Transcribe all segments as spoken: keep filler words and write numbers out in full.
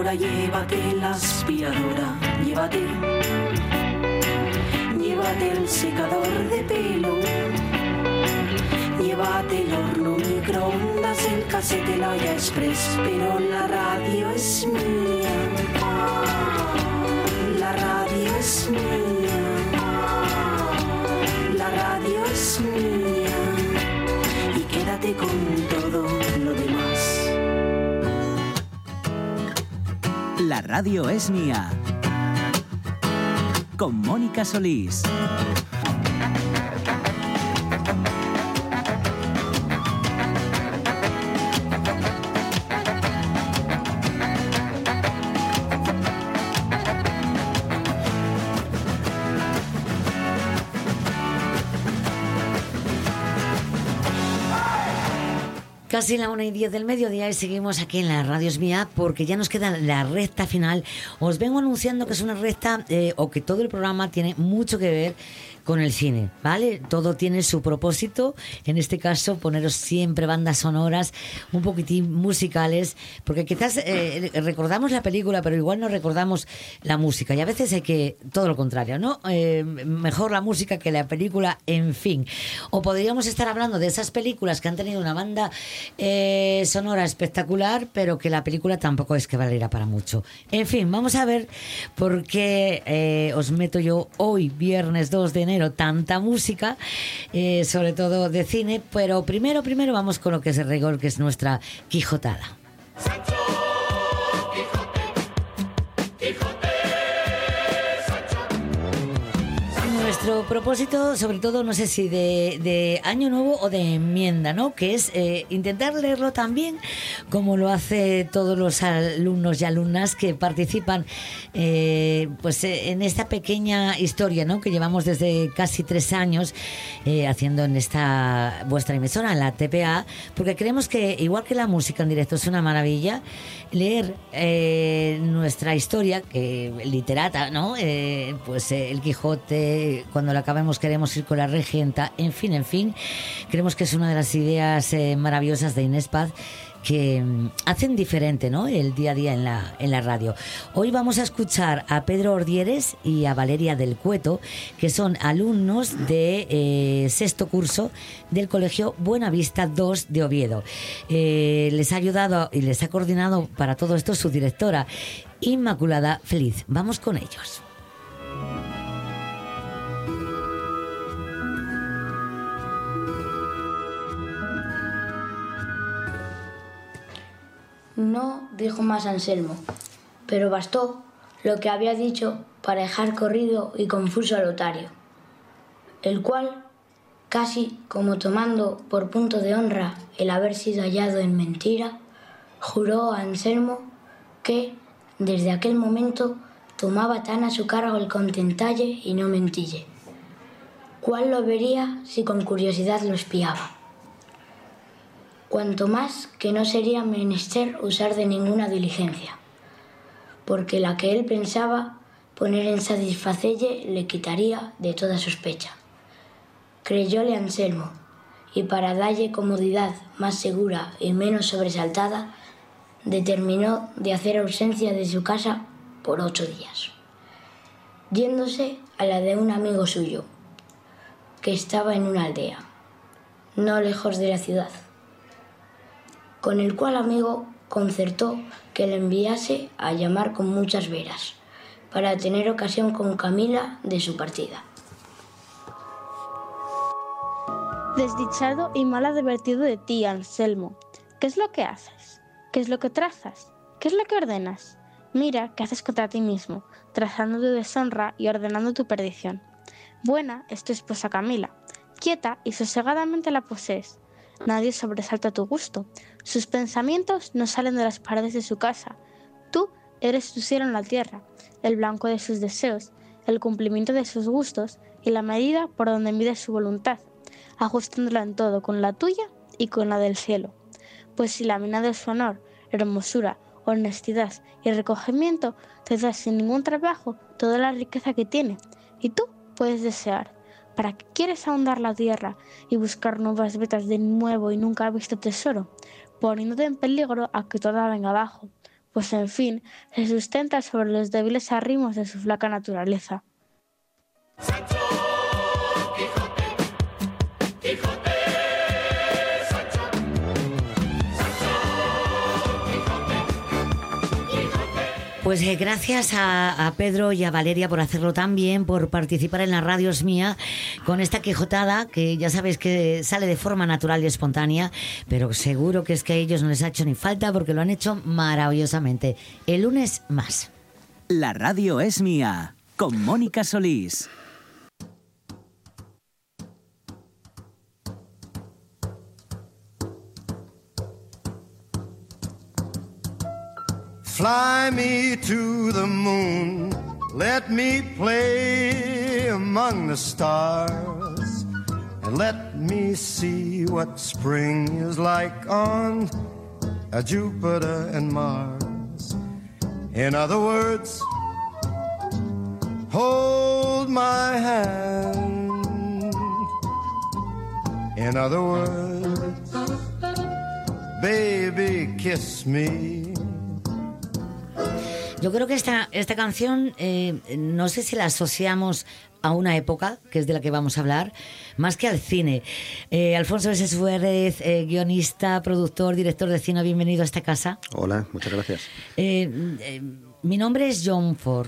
aspiradora, llévate la aspiradora, llévate, llévate el secador de pelo, llévate el horno, microondas, el casete, la olla express, pero la radio es mía, la radio es mía, la radio es mía, y quédate con todo lo demás. La radio es mía. Con Mónica Solís. Casi la una y diez del mediodía y seguimos aquí en la Radio Es Mía porque ya nos queda la recta final. Os vengo anunciando que es una recta eh, o que todo el programa tiene mucho que ver con el cine, ¿vale? Todo tiene su propósito, en este caso poneros siempre bandas sonoras un poquitín musicales, porque quizás eh, recordamos la película pero igual no recordamos la música y a veces hay que, todo lo contrario, ¿no? Eh, mejor la música que la película, en fin. O podríamos estar hablando de esas películas que han tenido una banda eh, sonora espectacular pero que la película tampoco es que valiera para mucho. En fin, vamos a ver por qué eh, os meto yo hoy, viernes dos de enero, tanta música, eh, sobre todo de cine, pero primero, primero vamos con lo que es el rigor, que es nuestra Quijotada. Sancho, Quijote, Quijote, Sancho. Nuestro propósito, sobre todo, no sé si de, de año nuevo o de enmienda, ¿no? Que es eh, intentar leerlo también como lo hace todos los alumnos y alumnas que participan eh, pues eh, en esta pequeña historia, ¿no? Que llevamos desde casi tres años eh, haciendo en esta vuestra emisora, en la T P A, porque creemos que igual que la música en directo es una maravilla, leer eh, nuestra historia, que literata, ¿no? Eh, pues eh, el Quijote, cuando la acabemos queremos ir con la regenta, en fin, en fin, creemos que es una de las ideas eh, maravillosas de Inés Paz que mm, hacen diferente, ¿no?, el día a día en la, en la radio. Hoy vamos a escuchar a Pedro Ordieres y a Valeria del Cueto, que son alumnos de eh, sexto curso del Colegio Buenavista dos de Oviedo. Eh, les ha ayudado y les ha coordinado para todo esto su directora, Inmaculada Feliz. Vamos con ellos. No dijo más Anselmo, pero bastó lo que había dicho para dejar corrido y confuso a Lotario, el cual, casi como tomando por punto de honra el haber sido hallado en mentira, juró a Anselmo que, desde aquel momento, tomaba tan a su cargo el contentalle y no mentille, cuál lo vería si con curiosidad lo espiaba. Cuanto más que no sería menester usar de ninguna diligencia, porque la que él pensaba poner en satisfacelle le quitaría de toda sospecha. Creyóle Anselmo, y para dalle comodidad más segura y menos sobresaltada, determinó de hacer ausencia de su casa por ocho días, yéndose a la de un amigo suyo, que estaba en una aldea, no lejos de la ciudad, con el cual amigo concertó que le enviase a llamar con muchas veras, para tener ocasión con Camila de su partida. Desdichado y mal advertido de ti, Anselmo. ¿Qué es lo que haces? ¿Qué es lo que trazas? ¿Qué es lo que ordenas? Mira qué haces contra ti mismo, trazando tu deshonra y ordenando tu perdición. Buena es tu esposa Camila, quieta y sosegadamente la posees. Nadie sobresalta tu gusto. Sus pensamientos no salen de las paredes de su casa. Tú eres su cielo en la tierra, el blanco de sus deseos, el cumplimiento de sus gustos y la medida por donde mide su voluntad, ajustándola en todo con la tuya y con la del cielo. Pues si la mina de su honor, hermosura, honestidad y recogimiento te da sin ningún trabajo toda la riqueza que tiene, y tú puedes desear. ¿Para qué quieres ahondar la tierra y buscar nuevas vetas de nuevo y nunca visto tesoro, poniéndote en peligro a que toda venga abajo? pues en fin, se sustenta sobre los débiles arrimos de su flaca naturaleza. Sancho Quijote, Quijote, Sancho, Sancho Quijote, Quijote. Pues eh, gracias a, a Pedro y a Valeria por hacerlo tan bien, por participar en la Radio Es Mía con esta quijotada que ya sabéis que sale de forma natural y espontánea, pero seguro que es que a ellos no les ha hecho ni falta porque lo han hecho maravillosamente. El lunes más. La Radio Es Mía, con Mónica Solís. Fly me to the moon, let me play among the stars, and let me see what spring is like on uh, Jupiter and Mars. In other words, hold my hand. In other words, baby, kiss me. Yo creo que esta, esta canción, eh, no sé si la asociamos a una época, que es de la que vamos a hablar, más que al cine. Eh, Alfonso S. Suárez, eh, guionista, productor, director de cine, bienvenido a esta casa. Hola, muchas gracias. Eh, eh, mi nombre es John Ford.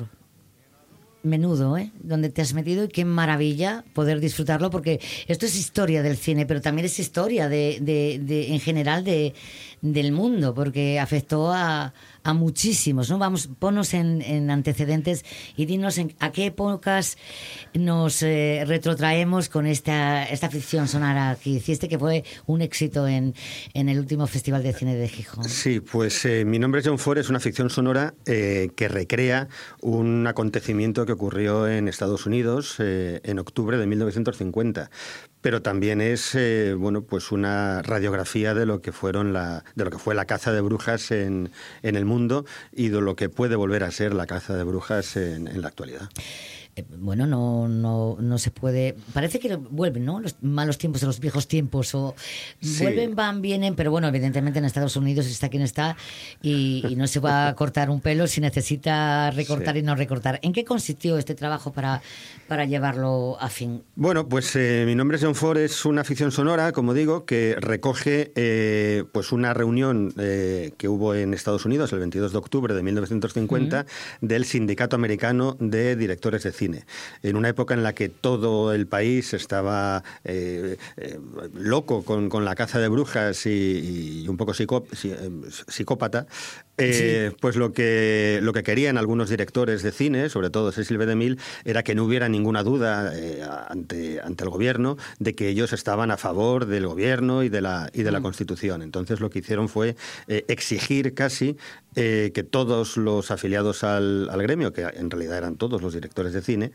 Menudo, ¿eh? Donde te has metido y qué maravilla poder disfrutarlo, porque esto es historia del cine, pero también es historia de, de, de en general de, del mundo, porque afectó a, a muchísimos, ¿no? Vamos, ponnos en, en antecedentes y dinos en, a qué épocas nos eh, retrotraemos con esta, esta ficción sonora que hiciste, que fue un éxito en, en el último Festival de Cine de Gijón. Sí, pues eh, Mi nombre es John Ford es una ficción sonora eh, que recrea un acontecimiento que ocurrió en Estados Unidos eh, en octubre de mil novecientos cincuenta. Pero también es eh, bueno, pues una radiografía de lo que fueron la, de lo que fue la caza de brujas en, en el mundo y de lo que puede volver a ser la caza de brujas en, en la actualidad. Eh, bueno, no, no, no se puede... Parece que vuelven, ¿no? Los malos tiempos de los viejos tiempos. O Sí. vuelven, van, vienen, pero bueno, evidentemente en Estados Unidos está quien está y, y no se va a cortar un pelo si necesita recortar Sí. y no recortar. ¿En qué consistió este trabajo para, para llevarlo a fin? Bueno, pues eh, Mi nombre es John Ford es una ficción sonora, como digo, que recoge eh, pues una reunión eh, que hubo en Estados Unidos el veintidós de octubre de mil novecientos cincuenta uh-huh. del Sindicato Americano de Directores de Cine. En una época en la que todo el país estaba eh, eh, loco con, con la caza de brujas y, y un poco psicó, psicópata, eh, sí. pues lo que, lo que querían algunos directores de cine, sobre todo Cecil B. DeMille, era que no hubiera ninguna duda eh, ante, ante el gobierno de que ellos estaban a favor del gobierno y de la, y de la mm. Constitución. Entonces lo que hicieron fue eh, exigir casi eh, que todos los afiliados al, al gremio, que en realidad eran todos los directores de cine,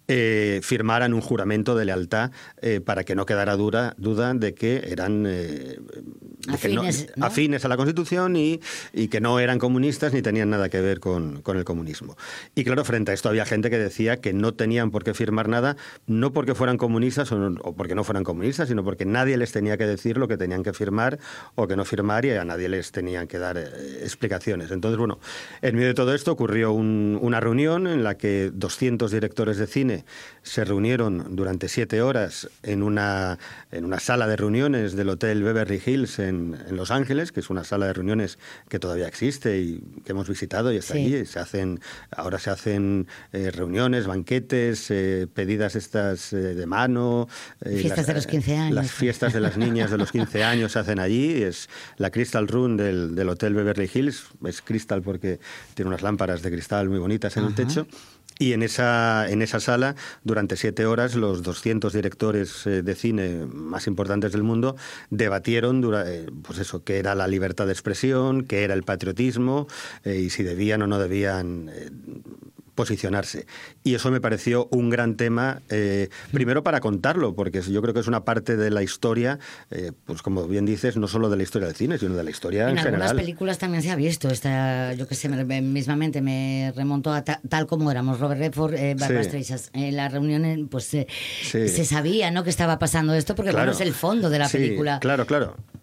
eh, firmaran un juramento de lealtad eh, para que no quedara dura, duda de que eran eh, de afines, que no, ¿no? afines a la Constitución y, y que no eran comunistas ni tenían nada que ver con, con el comunismo. Y claro, frente a esto había gente que decía que no tenían por qué firmar nada, no porque fueran comunistas o, no, o porque no fueran comunistas, sino porque nadie les tenía que decir lo que tenían que firmar o que no firmar y a nadie les tenían que dar eh, explicaciones. Entonces, bueno, en medio de todo esto ocurrió un, una reunión en la que doscientos directores de cine se reunieron durante siete horas en una, en una sala de reuniones del Hotel Beverly Hills en, en Los Ángeles, que es una sala de reuniones que todavía existe y que hemos visitado y está sí. allí. Se hacen, ahora se hacen eh, reuniones, banquetes, eh, pedidas estas eh, de mano. Eh, fiestas las, de los quince años. Las fiestas de las niñas de los quince años se hacen allí. Es la Crystal Room del, del Hotel Beverly Hills. Es cristal porque tiene unas lámparas de cristal muy bonitas en Ajá. el techo. Y en esa, en esa sala, durante siete horas, los doscientos directores eh, de cine más importantes del mundo debatieron dura, eh, pues eso, qué era la libertad de expresión, qué era el patriotismo eh, y si debían o no debían eh, posicionarse. Y eso me pareció un gran tema, eh, primero para contarlo, porque yo creo que es una parte de la historia, eh, pues como bien dices, no solo de la historia del cine, sino de la historia en, en general. En algunas películas también se ha visto, esta, yo que sé, me, mismamente me remontó a ta, tal como éramos, Robert Redford, eh, Barbra sí. Streisand. En la reunión, pues eh, sí. se sabía, ¿no?, que estaba pasando esto, porque claro. bueno, es el fondo de la sí, película. Claro, claro.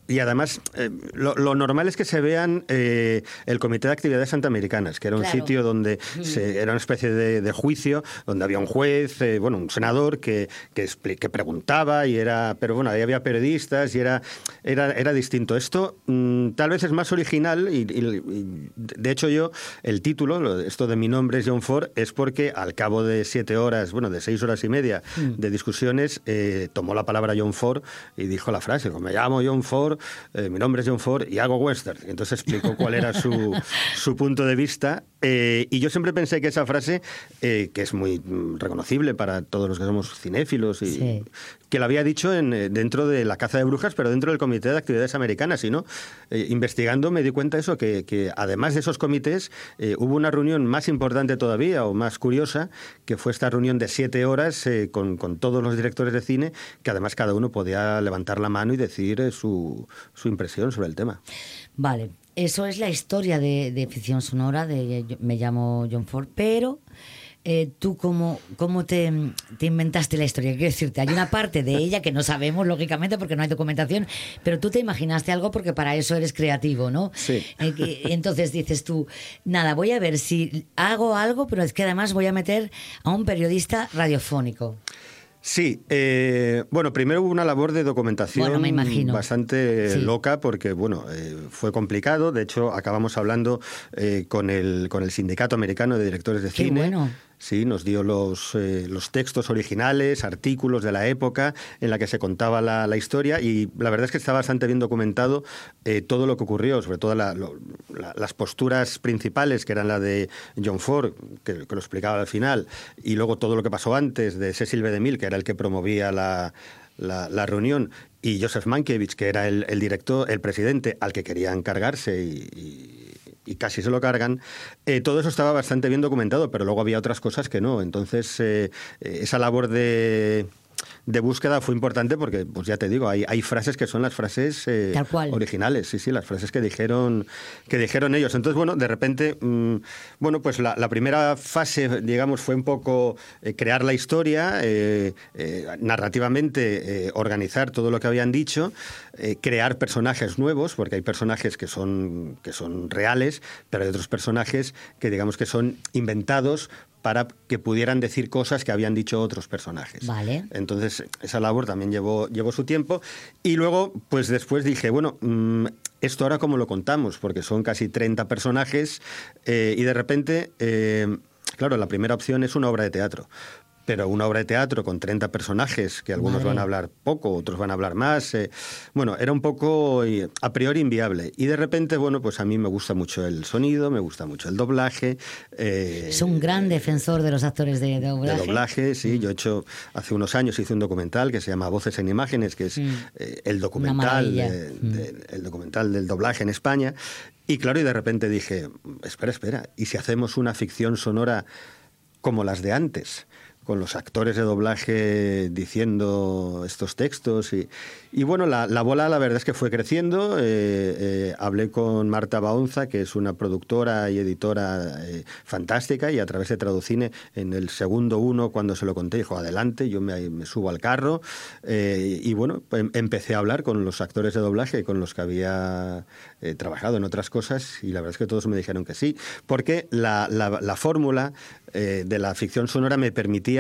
y además, eh, lo, lo normal es que se vean eh, el Comité de Actividades Antiamericanas, que era un Claro. sitio donde se, era una especie de, de juicio, donde había un juez, eh, bueno, un senador que, que, expli- que preguntaba, y era, pero bueno, ahí había periodistas y era, era, era distinto. Esto mm, tal vez es más original y, y- y, de hecho yo, el título, lo- esto de Mi nombre es John Ford, es porque al cabo de siete horas, bueno, de seis horas y media de discusiones, eh, tomó la palabra John Ford y dijo la frase, me llamo John Ford, eh, mi nombre es John Ford y hago western. Y entonces explicó cuál era su, su punto de vista. Eh, y yo siempre pensé que esa frase, eh, que es muy mm, reconocible para todos los que somos cinéfilos, y Sí. que la había dicho en, eh, dentro de la caza de brujas, pero dentro del Comité de Actividades Americanas. Y no, eh, investigando me di cuenta eso, que, que además de esos comités, eh, hubo una reunión más importante todavía, o más curiosa, que fue esta reunión de siete horas eh, con, con todos los directores de cine, que además cada uno podía levantar la mano y decir eh, su, su impresión sobre el tema. Vale, eso es la historia de, de ficción sonora, de yo- me llamo John Ford, pero eh, tú cómo, cómo te, te inventaste la historia. Quiero decirte, hay una parte de ella que no sabemos, lógicamente, porque no hay documentación, pero tú te imaginaste algo porque para eso eres creativo, ¿no? Sí. Eh, que- entonces dices tú, nada, voy a ver si hago algo, pero es que además voy a meter a un periodista radiofónico. Sí, eh, bueno, primero hubo una labor de documentación Bueno, me imagino. bastante Sí. loca porque, bueno, eh, fue complicado. De hecho, acabamos hablando eh, con el con el Sindicato Americano de Directores de Qué Cine. bueno. Sí, nos dio los, eh, los textos originales, artículos de la época en la que se contaba la, la historia, y la verdad es que está bastante bien documentado eh, todo lo que ocurrió, sobre todo la- lo- la- las posturas principales, que eran la de John Ford, que, que lo explicaba al final, y luego todo lo que pasó antes de Cecil B. DeMille, que era el que promovía la, la, la reunión, y Joseph Mankiewicz, que era el, el director, el presidente al que querían cargarse y, y y casi se lo cargan, eh, todo eso estaba bastante bien documentado, pero luego había otras cosas que no. Entonces, eh, eh, esa labor de, de búsqueda fue importante porque, pues ya te digo, hay, hay frases que son las frases eh, Tal cual. originales, sí, sí, las frases que dijeron, que dijeron ellos. Entonces, bueno, de repente, mmm, bueno, pues la, la primera fase, digamos, fue un poco eh, crear la historia, eh, eh, narrativamente eh, organizar todo lo que habían dicho, eh, crear personajes nuevos, porque hay personajes que son, que son reales, pero hay otros personajes que digamos que son inventados para que pudieran decir cosas que habían dicho otros personajes. Vale. Entonces, esa labor también llevó, llevó su tiempo. Y luego, pues después dije, bueno, mmm, ¿esto ahora cómo lo contamos? Porque son casi treinta personajes eh, y de repente, eh, claro, la primera opción es una obra de teatro. Pero una obra de teatro con treinta personajes, que algunos Madre. van a hablar poco, otros van a hablar más. Eh, bueno, era un poco eh, a priori inviable. Y de repente, bueno, pues a mí me gusta mucho el sonido, me gusta mucho el doblaje. Eh, Es un gran defensor de los actores de doblaje. de doblaje, sí. Yo he hecho, hace unos años hice un documental que se llama Voces en Imágenes, que es Mm. eh, el documental, maravilla. de- Mm. de- el documental del doblaje en España. Y claro, y de repente dije, espera, espera, ¿y si hacemos una ficción sonora como las de antes? Con los actores de doblaje diciendo estos textos. Y, y bueno, la, la bola la verdad es que fue creciendo. Eh, eh, hablé con Marta Baonza, que es una productora y editora eh, fantástica, y a través de Traducine, en el segundo uno, cuando se lo conté, dijo, adelante, yo me, me subo al carro. Eh, y bueno, em- empecé a hablar con los actores de doblaje con los que había eh, trabajado en otras cosas, y la verdad es que todos me dijeron que sí, porque la, la, la fórmula eh, de la ficción sonora me permitía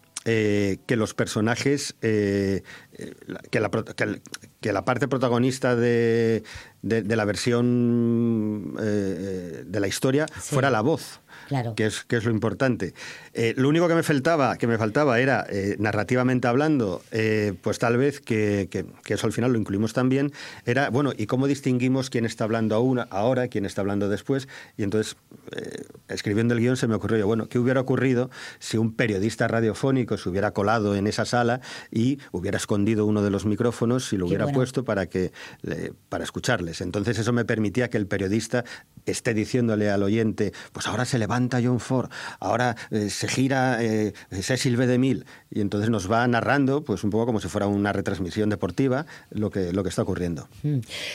Eh, que los personajes, eh, eh, que, la, pro- que, el- que la parte protagonista de, de, de la versión eh, de la historia Sí. fuera la voz. Claro. Que es, que es lo importante. Eh, lo único que me faltaba, que me faltaba era, eh, narrativamente hablando, eh, pues tal vez que, que, que eso al final lo incluimos también, era, bueno, ¿y cómo distinguimos quién está hablando ahora, ahora quién está hablando después? Y entonces, eh, escribiendo el guión se me ocurrió, bueno, ¿qué hubiera ocurrido si un periodista radiofónico se hubiera colado en esa sala y hubiera escondido uno de los micrófonos y lo Qué hubiera bueno. puesto para, que, le- para escucharles? Entonces eso me permitía que el periodista esté diciéndole al oyente, pues ahora se levanta John Ford, ahora eh, se gira eh, Cecil B. DeMille, y entonces nos va narrando, pues un poco como si fuera una retransmisión deportiva, lo que, lo que está ocurriendo. Mm.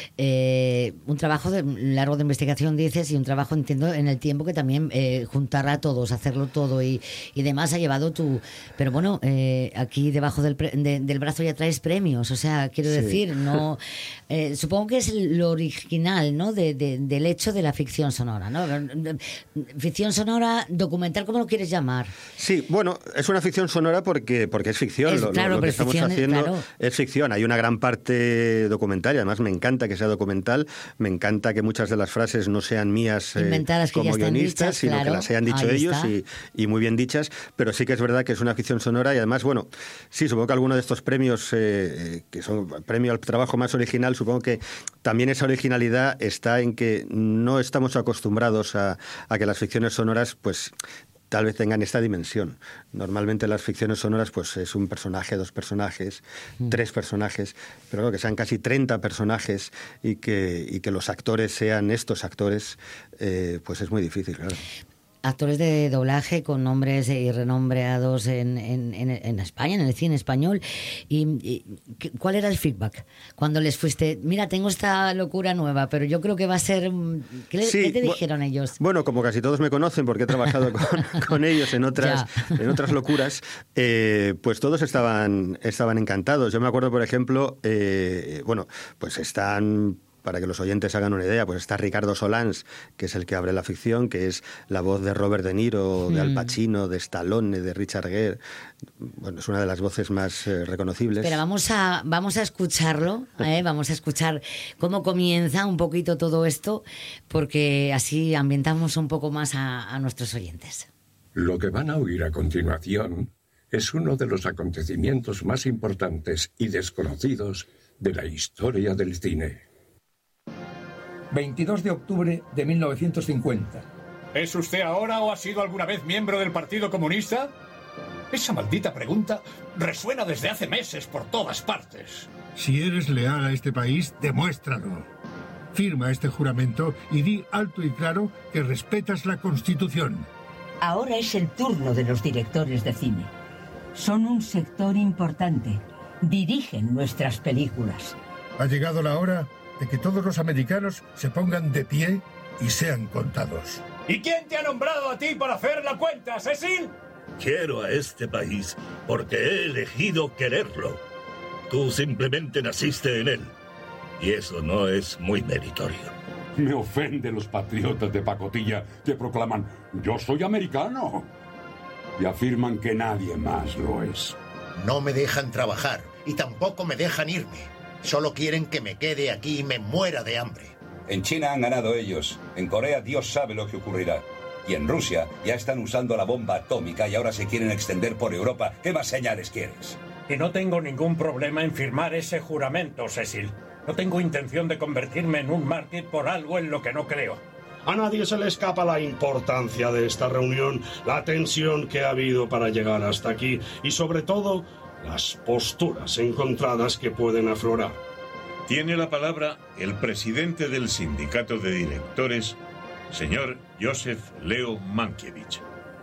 Eh, un trabajo de, largo de investigación, dices, y un trabajo, entiendo, en el tiempo que también eh, juntar a todos, hacerlo todo y, y demás ha llevado tu... Pero bueno, eh, aquí debajo del, pre, de, del brazo ya traes premios, o sea, quiero sí. decir, no... Eh, supongo que es lo original, ¿no?, de, de, del hecho de la ficción sonora, ¿no? Ficción sonora, documental, ¿cómo lo quieres llamar? Sí, bueno, es una ficción sonora porque, porque es ficción. Es, lo, claro, lo que estamos ficción, haciendo claro. es ficción. Hay una gran parte documentaria. Además, me encanta que sea documental. Me encanta que muchas de las frases no sean mías eh, como guionistas, dichas, sino claro. que las hayan dicho Ahí ellos y, y muy bien dichas. Pero sí que es verdad que es una ficción sonora y además, bueno, sí, supongo que alguno de estos premios, eh, que son premio al trabajo más original, supongo que también esa originalidad está en que no estamos acostumbrados a, a que las ficciones sonoras, pues, tal vez tengan esta dimensión. Normalmente las ficciones sonoras, pues, es un personaje, dos personajes, mm. tres personajes, pero claro, que sean casi treinta personajes y que, y que los actores sean estos actores, eh, pues es muy difícil, claro. Actores de doblaje con nombres y renombrados en, en, en, en España, en el cine español. Y, y ¿cuál era el feedback cuando les fuiste? Mira, tengo esta locura nueva, pero yo creo que va a ser... ¿Qué, sí, ¿qué te dijeron bu- ellos? Bueno, como casi todos me conocen, porque he trabajado con, con ellos en otras, en otras locuras, eh, pues todos estaban, estaban encantados. Yo me acuerdo, por ejemplo, eh, bueno, pues están... Para que los oyentes hagan una idea, pues está Ricardo Solans, que es el que abre la ficción, que es la voz de Robert De Niro, de Al Pacino, de Stallone, de Richard Gere. Bueno, es una de las voces más eh, reconocibles. Pero vamos a, vamos a escucharlo, ¿eh? Vamos a escuchar cómo comienza un poquito todo esto, porque así ambientamos un poco más a, a nuestros oyentes. Lo que van a oír a continuación es uno de los acontecimientos más importantes y desconocidos de la historia del cine. veintidós de octubre de mil novecientos cincuenta. ¿Es usted ahora o ha sido alguna vez miembro del Partido Comunista? Esa maldita pregunta resuena desde hace meses por todas partes. Si eres leal a este país, demuéstralo. Firma este juramento y di alto y claro que respetas la Constitución. Ahora es el turno de los directores de cine. Son un sector importante. Dirigen nuestras películas. Ha llegado la hora de que todos los americanos se pongan de pie y sean contados. ¿Y quién te ha nombrado a ti para hacer la cuenta, Cecil? Quiero a este país porque he elegido quererlo. Tú simplemente naciste en él. Y eso no es muy meritorio. Me ofenden los patriotas de pacotilla que proclaman «Yo soy americano» y afirman que nadie más lo es. No me dejan trabajar y tampoco me dejan irme. Solo quieren que me quede aquí y me muera de hambre. En China han ganado ellos. En Corea Dios sabe lo que ocurrirá. Y en Rusia ya están usando la bomba atómica y ahora se quieren extender por Europa. ¿Qué más señales quieres? Y no tengo ningún problema en firmar ese juramento, Cecil. No tengo intención de convertirme en un mártir por algo en lo que no creo. A nadie se le escapa la importancia de esta reunión, la tensión que ha habido para llegar hasta aquí y sobre todo las posturas encontradas que pueden aflorar. Tiene la palabra el presidente del sindicato de directores, señor Joseph Leo Mankiewicz.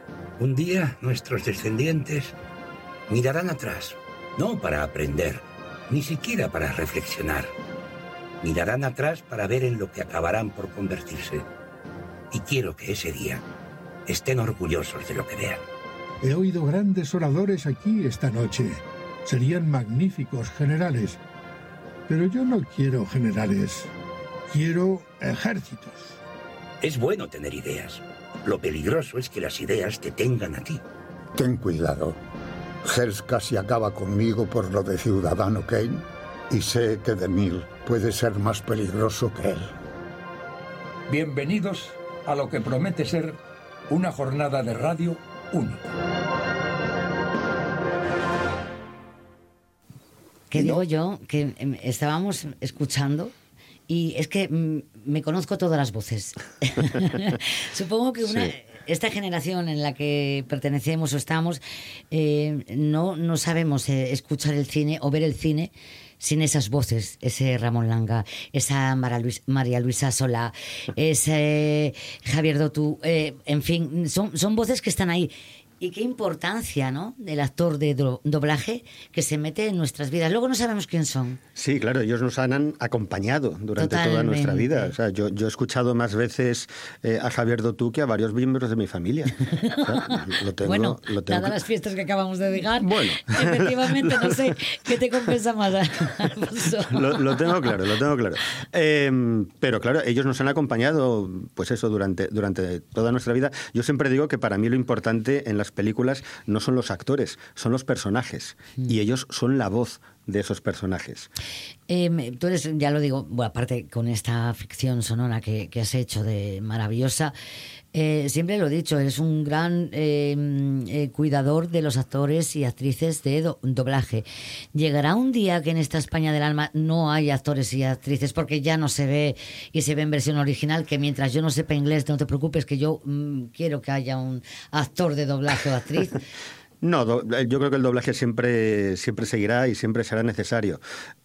Un día nuestros descendientes mirarán atrás, no para aprender, ni siquiera para reflexionar. Mirarán atrás para ver en lo que acabarán por convertirse. Y quiero que ese día estén orgullosos de lo que vean. He oído grandes oradores aquí esta noche. Serían magníficos generales. Pero yo no quiero generales. Quiero ejércitos. Es bueno tener ideas. Lo peligroso es que las ideas te tengan a ti. Ten cuidado. Hearst casi acaba conmigo por lo de Ciudadano Kane. Y sé que DeMille puede ser más peligroso que él. Bienvenidos a lo que promete ser una jornada de radio única. ¿Qué digo yo? Que eh, estábamos escuchando y es que mm, me conozco todas las voces. Supongo que una, sí. esta generación en la que pertenecemos o estamos, eh, no, no sabemos eh, escuchar el cine o ver el cine sin esas voces, ese Ramón Langa, esa María Luisa, María Luisa Solá, ese Javier Dotú, eh, en fin, son, son voces que están ahí. Y qué importancia, ¿no?, del actor de do, doblaje que se mete en nuestras vidas. Luego no sabemos quién son. Sí, claro, ellos nos han acompañado durante Totalmente. toda nuestra vida. O sea, yo, yo he escuchado más veces eh, a Javier Dotú que a varios miembros de mi familia. O sea, lo tengo, Bueno, lo tengo dadas que- las fiestas que acabamos de dejar, Bueno. efectivamente, no sé qué te compensa más, Alfonso. Lo, lo tengo claro, lo tengo claro. Eh, pero claro, ellos nos han acompañado, pues eso, durante, durante toda nuestra vida. Yo siempre digo que para mí lo importante en las películas no son los actores, son los personajes. Mm. Y ellos son la voz de esos personajes. Eh, tú eres, ya lo digo, bueno, aparte con esta ficción sonora que, que has hecho de maravillosa, eh, siempre lo he dicho, eres un gran eh, eh, cuidador de los actores y actrices de do- doblaje. ¿Llegará un día que en esta España del alma no hay actores y actrices porque ya no se ve y se ve en versión original? Que mientras yo no sepa inglés, no te preocupes, que yo mm, quiero que haya un actor de doblaje o actriz. No, do- yo creo que el doblaje siempre, siempre seguirá y siempre será necesario.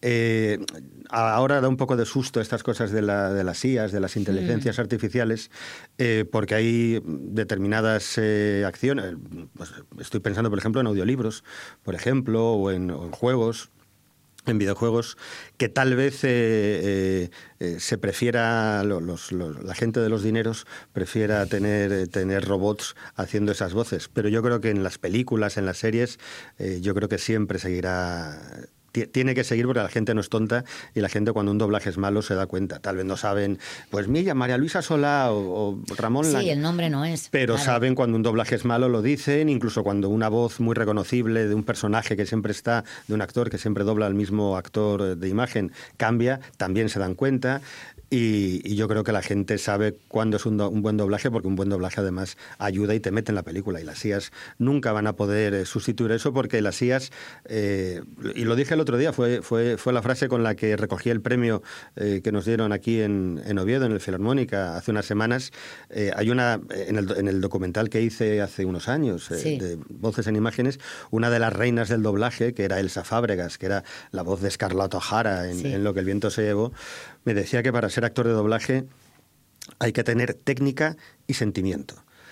Eh, ahora da un poco de susto estas cosas de, la, de las I As, de las inteligencias Mm. artificiales, eh, porque hay determinadas eh, acciones. Pues estoy pensando, por ejemplo, en audiolibros, por ejemplo, o en, o en juegos. En videojuegos, que tal vez eh, eh, eh, se prefiera, lo- los, los- la gente de los dineros prefiera tener, eh, tener robots haciendo esas voces. Pero yo creo que en las películas, en las series, eh, yo creo que siempre seguirá. ti- Tiene que seguir porque la gente no es tonta y la gente cuando un doblaje es malo se da cuenta. Tal vez no saben, pues Milla, María Luisa Solá o, o Ramón Sí, Langa. el nombre no es. Pero claro. saben cuando un doblaje es malo, lo dicen, incluso cuando una voz muy reconocible de un personaje que siempre está, de un actor que siempre dobla al mismo actor de imagen, cambia, también se dan cuenta. Y, y yo creo que la gente sabe cuándo es un, do- un buen doblaje, porque un buen doblaje además ayuda y te mete en la película. Y las I As nunca van a poder eh, sustituir eso, porque las I As, eh, y lo dije el otro día, fue, fue, fue la frase con la que recogí el premio eh, que nos dieron aquí en, en Oviedo, en el Filarmónica, hace unas semanas. Eh, hay una, en el, en el documental que hice hace unos años, eh, Sí. de Voces en Imágenes, una de las reinas del doblaje, que era Elsa Fábregas, que era la voz de Scarlett O'Hara en, Sí. en Lo que el viento se llevó, me decía que para ser actor de doblaje hay que tener técnica y sentimiento.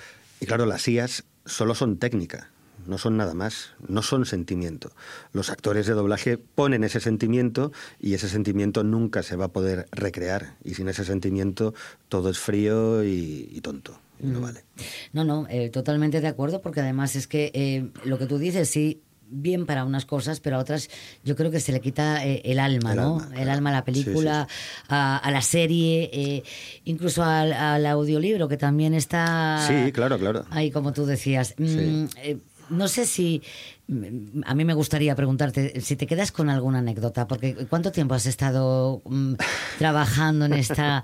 Y claro, las I As solo son técnica, no son nada más, no son sentimiento. Los actores de doblaje ponen ese sentimiento y ese sentimiento nunca se va a poder recrear. Y sin ese sentimiento todo es frío y, y tonto. Y no Mm. vale. No, no, eh, totalmente de acuerdo, porque además es que eh, lo que tú dices, sí, bien para unas cosas, pero a otras yo creo que se le quita eh, el alma, El ¿no? alma, El alma a la película, Sí, A, a la serie, eh, incluso al, al audiolibro, que también está Sí, claro, claro. ahí, como tú decías. Mm, Sí. eh, no sé si... mm, A mí me gustaría preguntarte si te quedas con alguna anécdota, porque ¿cuánto tiempo has estado mm, trabajando en esta...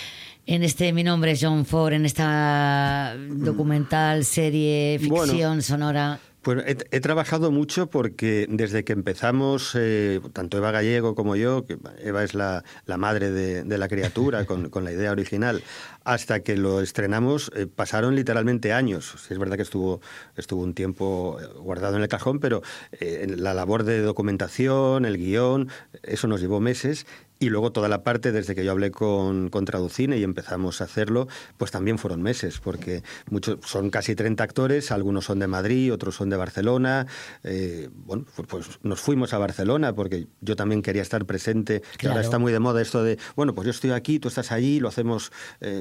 En este Mi nombre es John Ford, en esta documental, serie, ficción, Bueno. sonora? Pues he, he trabajado mucho porque desde que empezamos, eh, tanto Eva Gallego como yo, que Eva es la, la madre de, de la criatura con, con la idea original, hasta que lo estrenamos, eh, pasaron literalmente años. Sí, es verdad que estuvo, estuvo un tiempo guardado en el cajón, pero eh, la labor de documentación, el guión, eso nos llevó meses. Y luego toda la parte, desde que yo hablé con, con Traducine y empezamos a hacerlo, pues también fueron meses, porque muchos son casi treinta actores, algunos son de Madrid, otros son de Barcelona. Eh, bueno, pues, pues nos fuimos a Barcelona porque yo también quería estar presente, que Claro. ahora está muy de moda esto de, bueno, pues yo estoy aquí, tú estás allí, lo hacemos eh,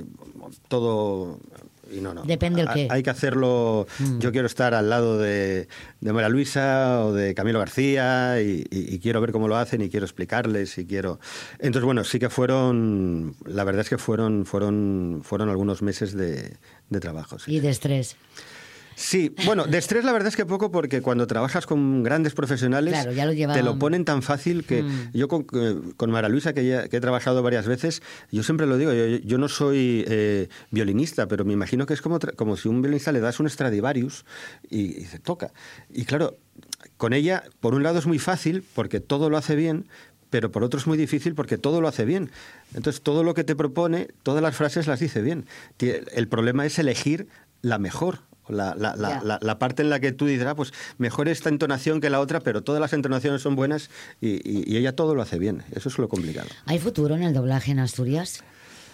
todo... Y no, no. Depende el Ha- qué. Hay que hacerlo. Mm. Yo quiero estar al lado de, de María Luisa o de Camilo García y, y- y quiero ver cómo lo hacen y quiero explicarles y quiero. Entonces, bueno, sí que fueron. La verdad es que fueron, fueron, fueron algunos meses de, de trabajo. Sí. Y de estrés. Sí, bueno, de estrés la verdad es que poco, porque cuando trabajas con grandes profesionales Claro, ya lo llevan- te lo ponen tan fácil que Mm. yo con, eh, con María Luisa, que, ya- que he trabajado varias veces, yo siempre lo digo, yo, yo no soy eh, violinista, pero me imagino que es como, tra- como si a un violinista le das un Stradivarius y, y se toca. Y claro, con ella, por un lado es muy fácil porque todo lo hace bien, pero por otro es muy difícil porque todo lo hace bien. Entonces, todo lo que te propone, todas las frases las dice bien. Tie- El problema es elegir la mejor La, la, la, Ya. la, la parte en la que tú dices, ah, pues mejor esta entonación que la otra, pero todas las entonaciones son buenas y, y, y ella todo lo hace bien. Eso es lo complicado. ¿Hay futuro en el doblaje en Asturias?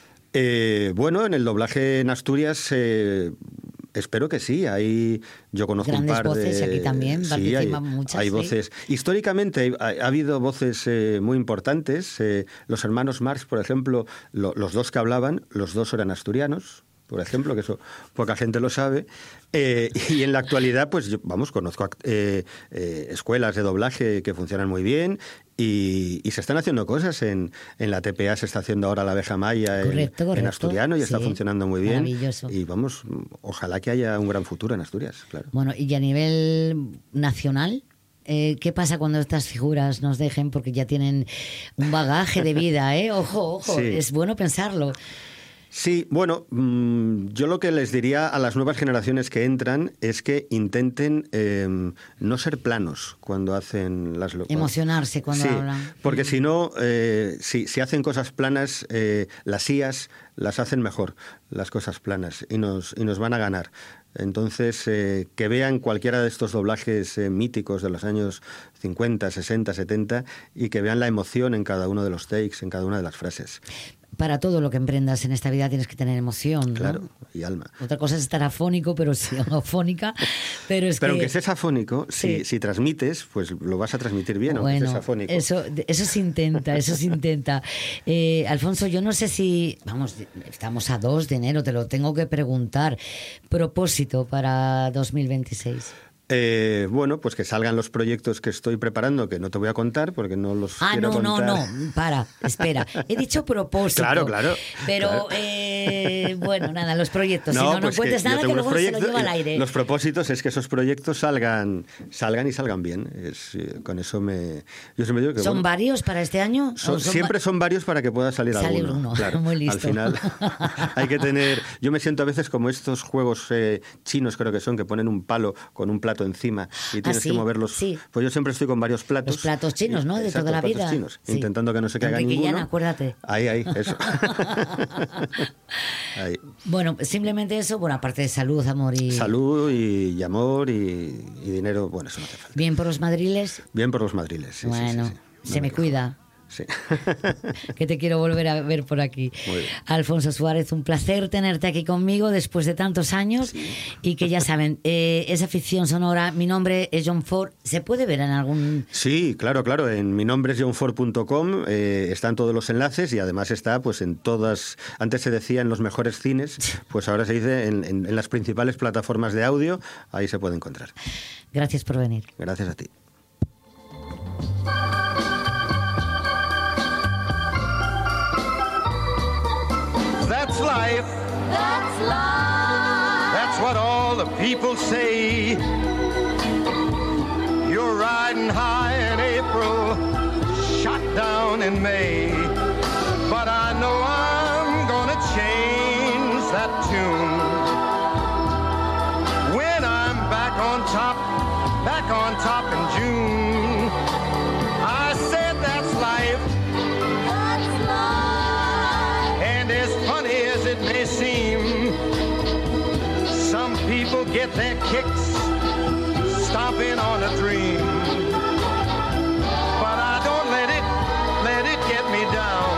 Eh, bueno, en el doblaje en Asturias eh, espero que sí. Hay, yo conozco Grandes un par de... voces, aquí también sí, participan hay, muchas, Hay sí. voces. Históricamente ha, ha habido voces eh, muy importantes. Eh, los hermanos Marx, por ejemplo, lo, los dos que hablaban, los dos eran asturianos, por ejemplo, que eso poca gente lo sabe. Eh, y en la actualidad, pues yo, vamos, conozco eh, eh, escuelas de doblaje que funcionan muy bien y, y se están haciendo cosas. En, en la T P A se está haciendo ahora la abeja maya en, Correcto, correcto. en asturiano y está Sí, funcionando muy bien. maravilloso. Y vamos, ojalá que haya un gran futuro en Asturias, claro. Bueno, y a nivel nacional, eh, ¿qué pasa cuando estas figuras nos dejen? Porque ya tienen un bagaje de vida, ¿eh? Ojo, ojo, Sí. es bueno pensarlo. Sí, bueno, mmm, yo lo que les diría a las nuevas generaciones que entran es que intenten eh, no ser planos cuando hacen las... lo- Emocionarse cuando Sí, hablan. porque si no, eh, si, si hacen cosas planas, eh, las I As las hacen mejor, las cosas planas, y nos, y nos van a ganar. Entonces, eh, que vean cualquiera de estos doblajes eh, míticos de los años cincuenta, sesenta, setenta y que vean la emoción en cada uno de los takes, en cada una de las frases. Para todo lo que emprendas en esta vida tienes que tener emoción, ¿no? Claro, y alma. Otra cosa es estar afónico, pero sí, o afónica, pero es Pero que... aunque estés afónico, Sí. si, si transmites, pues lo vas a transmitir bien, aunque Bueno, estés afónico. eso, eso se intenta, eso se intenta. Eh, Alfonso, yo no sé si, vamos, estamos a dos de enero, te lo tengo que preguntar. Propósito para dos mil veintiséis. Eh, bueno, pues que salgan los proyectos que estoy preparando, que no te voy a contar porque no los Ah, quiero no, no, contar. no, para, espera. He dicho propósito. Claro, claro. Pero, claro. eh, bueno, nada, los proyectos. si no, no pues cuentes yo nada que tengo luego unos se lo proyectos- lleva al aire. Los propósitos es que esos proyectos salgan, salgan y salgan bien. Es, eh, con eso me... Yo siempre digo que, ¿Son bueno, varios para este año? son- ¿O son siempre va- son varios para que pueda salir Salir alguno. uno. Claro, Muy listo. Al final hay que tener... Yo me siento a veces como estos juegos eh, chinos, creo que son, que ponen un palo con un plato encima y tienes sí, que moverlos. sí. Pues yo siempre estoy con varios platos. Los platos chinos, ¿no? De Exacto, toda la platos vida. chinos, Sí. intentando que no se caiga Enrique ninguno. Llana, acuérdate. Ahí, ahí, eso. Ahí. Bueno, simplemente eso, bueno, aparte de salud, amor y... Salud y, y amor y, y dinero, bueno, eso no hace falta. Bien por los madriles. Bien por los madriles. Sí, sí, bueno, sí, sí. se me cuida. Sí. Que te quiero volver a ver por aquí. Muy bien. Alfonso Suárez, un placer tenerte aquí conmigo después de tantos años y que ya saben, eh, esa ficción sonora, mi nombre es John Ford, ¿se puede ver en algún...? Sí, claro, claro. En mi nombre es john ford punto com eh, están todos los enlaces y además está pues en todas, antes se decía en los mejores cines, pues ahora se dice en, en, en las principales plataformas de audio, ahí se puede encontrar. Gracias por venir. Gracias a ti. That's life. That's life. That's what all the people say. You're riding high in April, shot down in May. But I know I'm gonna change that tune. When I'm back on top, back on top in June. I said that's life. That's life. And as funny as it may seem, some people get their kicks stomping on a dream. But I don't let it, let it get me down.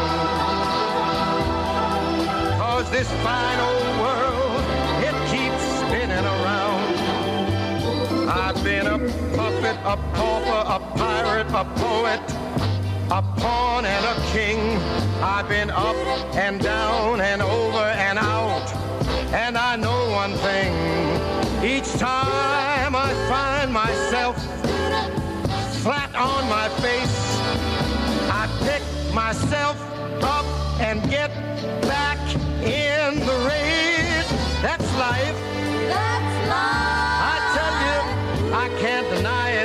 'Cause this fine old world, it keeps spinning around. I've been a puppet, a pauper, a pirate, a poet, a pawn and a king. I've been up and down and over and out. And I know one thing, each time I find myself flat on my face, I pick myself up and get back in the race. That's life. That's life. I tell you, I can't deny it.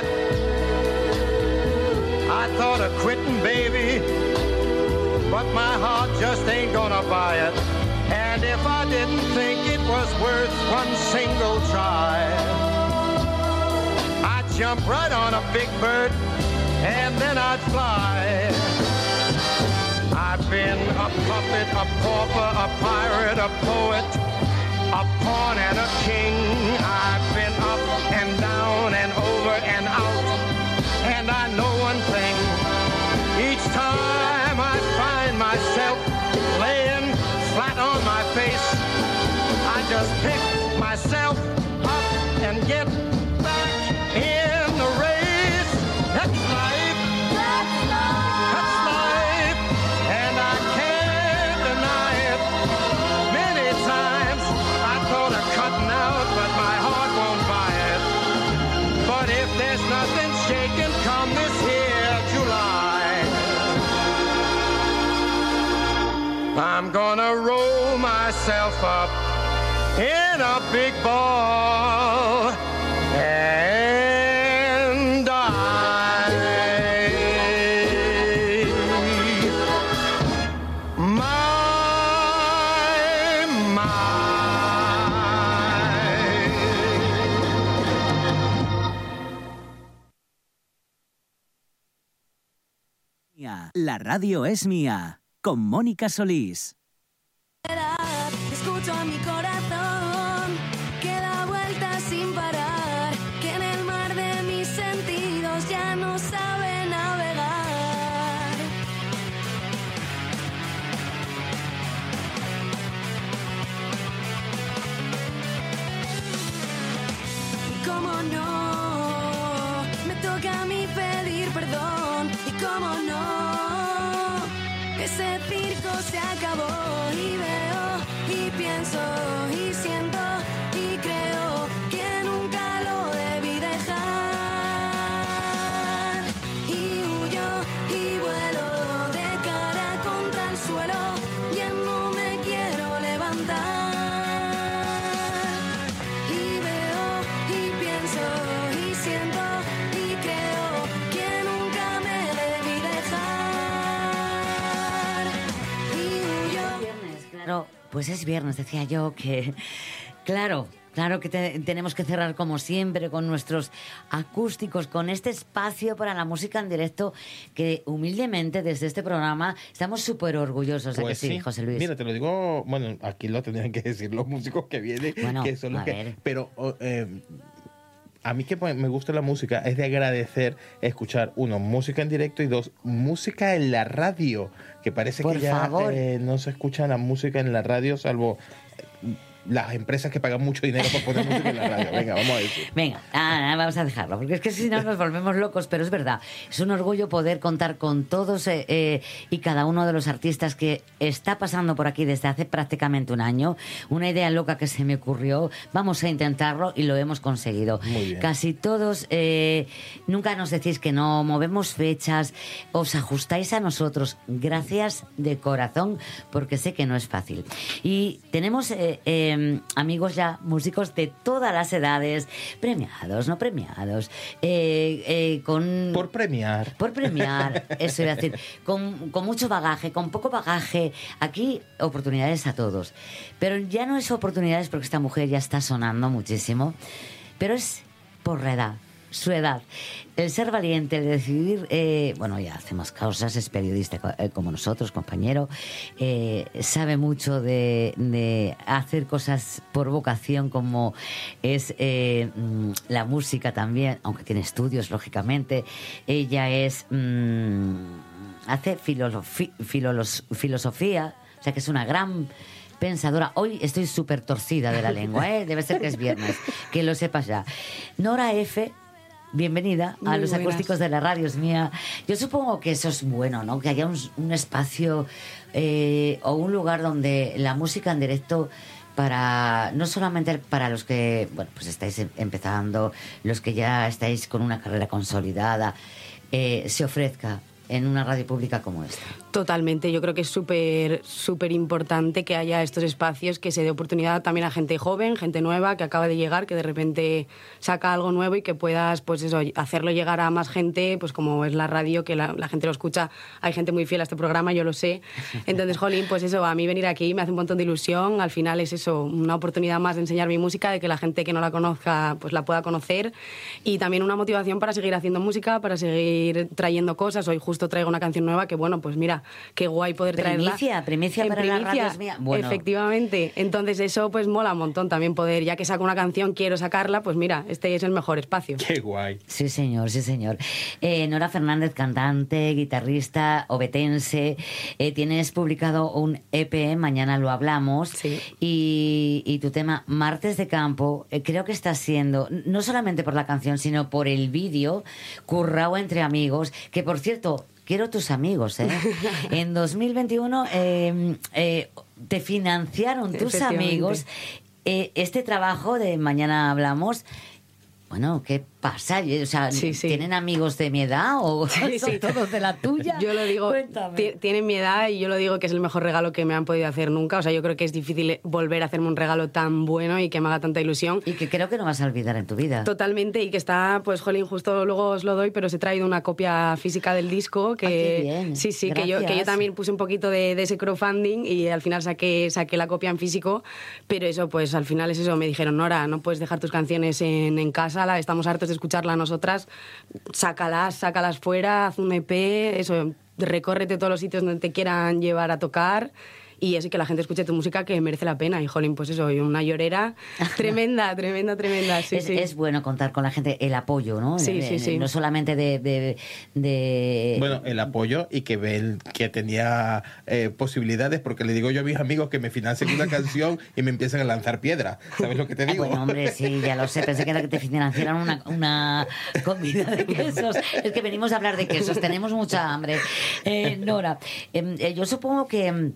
I thought of quitting, baby, but my heart just ain't gonna buy it. And if I didn't think it was worth one single try, I'd jump right on a big bird and then I'd fly. I've been a puppet, a pauper, a pirate, a poet, a pawn and a king. I've been up and down and over and out, and I know one thing. Each time I find myself laying flat on my face, I just pick myself up and get back in the race. That's life. That's life. That's life. And I can't deny it. Many times I thought of cutting out, but my heart won't buy it. But if there's nothing shaking come this here July, I'm gonna roll myself up in a big ball and die. My, my. La radio es mía, con Mónica Solís. Escucho a mi corazón que da vueltas sin parar, que en el mar de mis sentidos ya no sabe navegar. Y cómo no, me toca a mí pedir perdón. Y cómo no, ese circo se acabó. Y veo y pienso y siento y creo que nunca lo debí dejar. Y huyo y vuelo de cara contra el suelo, ya no me quiero levantar. Y veo y pienso y siento y creo que nunca me debí dejar. Y huyo. Claro, pues es viernes, decía yo, que claro, claro que te, tenemos que cerrar como siempre con nuestros acústicos, con este espacio para la música en directo que humildemente desde este programa estamos súper orgullosos. Pues ¿A que sí, sí, José Luis? Mira, te lo digo, bueno, aquí lo tendrían que decir los músicos que vienen, Bueno, que son los a que... ver. Pero... eh, a mí que me gusta la música es de agradecer escuchar, uno, música en directo y dos, música en la radio, que parece Por que ya favor. eh, no se escucha la música en la radio salvo las empresas que pagan mucho dinero por poner música en la radio. Venga, vamos a decir. Venga, ah, vamos a dejarlo, porque es que si no nos volvemos locos, pero es verdad, es un orgullo poder contar con todos eh, eh, y cada uno de los artistas que está pasando por aquí desde hace prácticamente un año. Una idea loca que se me ocurrió, vamos a intentarlo y lo hemos conseguido. Muy bien. Casi todos, eh, nunca nos decís que no, movemos fechas, os ajustáis a nosotros, gracias de corazón, porque sé que no es fácil. Y tenemos... Eh, eh, amigos ya, músicos de todas las edades, premiados, no premiados, eh, eh, con... Por premiar. Por premiar, eso iba a decir, con, con mucho bagaje, con poco bagaje. Aquí oportunidades a todos. Pero ya no es oportunidades porque esta mujer ya está sonando muchísimo, pero es por la edad, su edad. El ser valiente, el decidir, eh, bueno, ya hacemos causas, es periodista eh, como nosotros, compañero, eh, sabe mucho de, de hacer cosas por vocación, como es eh, la música también, aunque tiene estudios, lógicamente. Ella es mmm, hace filosofi, filolos, filosofía, o sea que es una gran pensadora. Hoy estoy súper torcida de la lengua, ¿eh? Debe ser que es viernes, que lo sepas ya. Nora F., bienvenida a Muy los buenas. acústicos de la radio, es mía. Yo supongo que eso es bueno, ¿no? Que haya un, un espacio eh, o un lugar donde la música en directo, para no solamente para los que, bueno, pues estáis em- empezando, los que ya estáis con una carrera consolidada, eh, se ofrezca en una radio pública como esta. Totalmente, yo creo que es súper súper importante que haya estos espacios, que se dé oportunidad también a gente joven, gente nueva que acaba de llegar, que de repente saca algo nuevo y que puedas, pues eso, hacerlo llegar a más gente, pues como es la radio, que la, la gente lo escucha. Hay gente muy fiel a este programa, yo lo sé. Entonces, jolín, pues eso, a mí venir aquí me hace un montón de ilusión. Al final es eso, una oportunidad más de enseñar mi música, de que la gente que no la conozca, pues la pueda conocer, y también una motivación para seguir haciendo música, para seguir trayendo cosas. Hoy justo traigo una canción nueva que, bueno, pues mira, qué guay poder traerla. Primicia, primicia en para la primicia, Radio Es Mía. Bueno. Efectivamente. Entonces eso pues mola un montón también poder, ya que saco una canción, quiero sacarla, pues mira, este es el mejor espacio. Qué guay. Sí, señor, sí, señor. Eh, Nora Fernández, cantante, guitarrista, obetense. Eh, tienes publicado un E P, mañana lo hablamos. Sí. Y, y tu tema, Martes de Campo, eh, creo que está siendo, no solamente por la canción, sino por el vídeo, currao entre amigos, que por cierto, quiero tus amigos, ¿eh? En dos mil veintiuno eh, eh, te financiaron tus amigos eh, este trabajo de Mañana Hablamos. Bueno, ¿qué pasa? O sea, Sí, sí. ¿tienen amigos de mi edad o Sí, son sí. todos de la tuya? Yo lo digo, Cuéntame. ti- tienen mi edad y yo lo digo que es el mejor regalo que me han podido hacer nunca. O sea, yo creo que es difícil volver a hacerme un regalo tan bueno y que me haga tanta ilusión. Y que creo que no vas a olvidar en tu vida. Totalmente, y que está, pues, jolín, justo luego os lo doy, pero os he traído una copia física del disco que... Ah, qué bien. Sí, sí, que yo, que yo Gracias. también puse un poquito de, de ese crowdfunding y al final saqué, saqué la copia en físico, pero eso, pues, al final es eso, me dijeron, Nora, no puedes dejar tus canciones en, en casa, la, estamos hartos de escucharlas nosotras, sácalas, sácalas fuera, haz un E P, eso, recórrete todos los sitios donde te quieran llevar a tocar y así que la gente escuche tu música, que merece la pena. Y jolín, pues eso, y una llorera tremenda, tremenda, tremenda. Sí, es, sí. es bueno contar con la gente, el apoyo, ¿no? Sí, Eh, sí, sí. No solamente de... de, de- Bueno, el apoyo y que ve el- que tenía eh, posibilidades, porque le digo yo a mis amigos que me financien una canción y me empiezan a lanzar piedra. ¿Sabes lo que te Ah, digo? bueno, hombre, sí, ya lo sé. Pensé que era que te financiaran una, una comida de quesos. Es que venimos a hablar de quesos, tenemos mucha hambre. Eh, Nora, eh, eh, yo supongo que...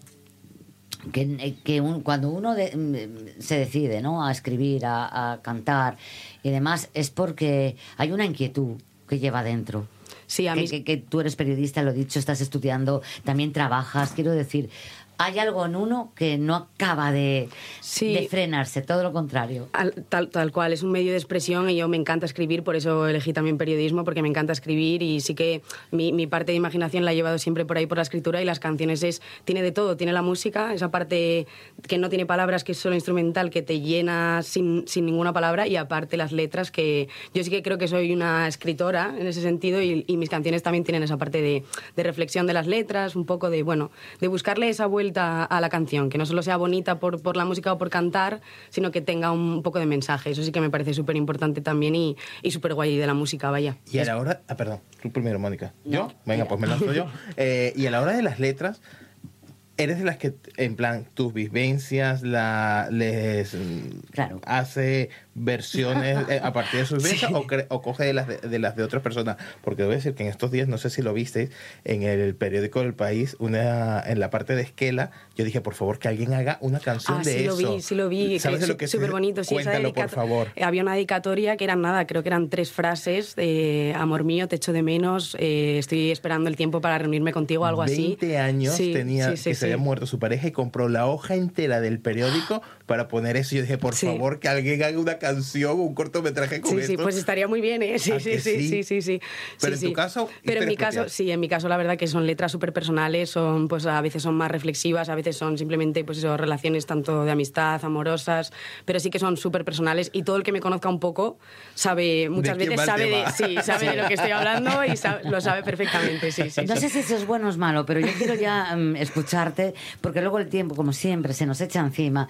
que, que un- cuando uno de- se decide, ¿no?, a escribir, a, a cantar y demás, es porque hay una inquietud que lleva dentro. Sí, a que, mí- que, que tú eres periodista, lo he dicho, estás estudiando, también trabajas, quiero decir, hay algo en uno que no acaba de, Sí. de frenarse, todo lo contrario. Al- tal, tal cual, es un medio de expresión y yo me encanta escribir, por eso elegí también periodismo, porque me encanta escribir y sí que mi, mi parte de imaginación la he llevado siempre por ahí por la escritura y las canciones es, tiene de todo, tiene la música, esa parte que no tiene palabras, que es solo instrumental, que te llena sin, sin ninguna palabra, y aparte las letras, que yo sí que creo que soy una escritora en ese sentido y, y mis canciones también tienen esa parte de, de reflexión de las letras, un poco de, bueno, de buscarle esa vuelta a la canción, que no solo sea bonita por, por la música o por cantar, sino que tenga un poco de mensaje. Eso sí que me parece súper importante también y, y súper guay de la música, vaya. Y a la hora... Ah, perdón, tú primero, Mónica. ¿Yo? No. Venga, pues me lanzo yo. Eh, y a la hora de las letras, ¿eres de las que, en plan, tus vivencias la, les Claro. hace versiones eh, a partir de sus vivencias o, cre- o coge de las de, de las de otras personas? Porque debo decir que en estos días, no sé si lo visteis, en el periódico del País, una, en la parte de Esquela, yo dije, por favor, que alguien haga una canción Ah, de sí eso. lo vi, sí lo vi. ¿Sabes que de lo es que súper bonito. Sí, esa Cuéntalo, por dedicato- favor. Eh, Había una dedicatoria que eran nada, creo que eran tres frases de amor mío, te echo de menos, eh, estoy esperando el tiempo para reunirme contigo, algo así. veinte años Sí, tenía sí, sí, que sí. se había muerto su pareja y compró la hoja entera del periódico para poner eso. Yo dije, por Sí. favor, que alguien haga una canción, un cortometraje con Sí, esto. sí, pues estaría muy bien, ¿eh? Sí, ¿A sí, que sí, sí? sí, sí, sí. Pero Sí, en tu sí. caso, Pero en mi historias caso, propias. sí, en mi caso la verdad que son letras súper personales, son, pues a veces son más reflexivas, a veces son simplemente, pues eso, relaciones tanto de amistad, amorosas, pero sí que son súper personales y todo el que me conozca un poco sabe, muchas quién veces va el sabe de, tema? sí, sabe de lo que estoy hablando y sabe- lo sabe perfectamente, sí, sí. No sí. sé si eso es bueno o es malo, pero yo quiero ya mm, escucharte, porque luego el tiempo, como siempre, se nos echa encima.